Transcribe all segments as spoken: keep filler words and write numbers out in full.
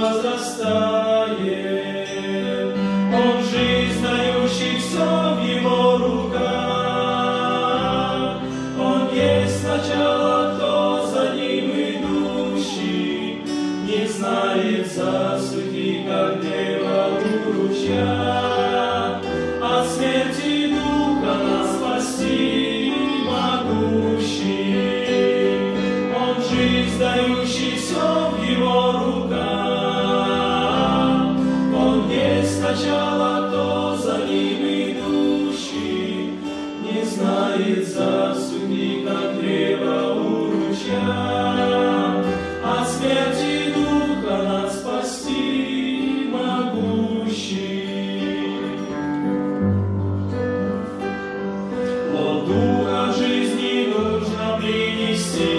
возрастает. Он жизнь дающий, все в его руках. Он есть начало, кто за ним идущий, не знает засухи, как дерево у ручья. От смерти духа нас спасти могущий. Он жизнь дающий, все в его руках. Он есть начало, кто за ним идущий, не знает засухи, как древо у ручья. От смерти духа нас спасти могущий. Плод духа жизни нужно принести.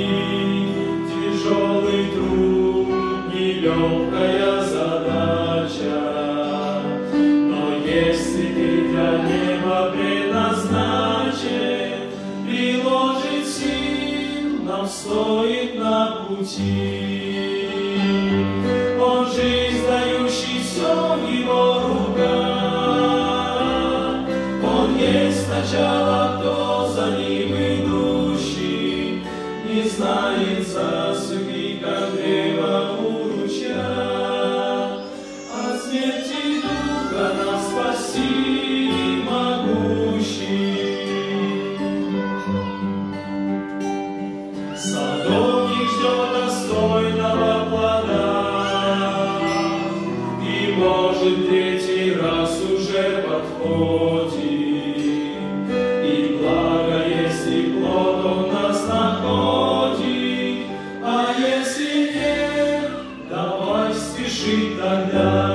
Тяжелый труд, нелегкая задача. Но если ты для неба предназначен, приложить сил нам стоит на пути. Он жизнь дающий, все в его руках. Он есть начало, кто за ним идущий, не знает засухи, как древо у ручья. От смерти духа нас спаси могущий. Садовник ждет достойного плода, и, может, третий раз уже подходит. И благо, если плод он нас находит, а если нет, давай спешить тогда.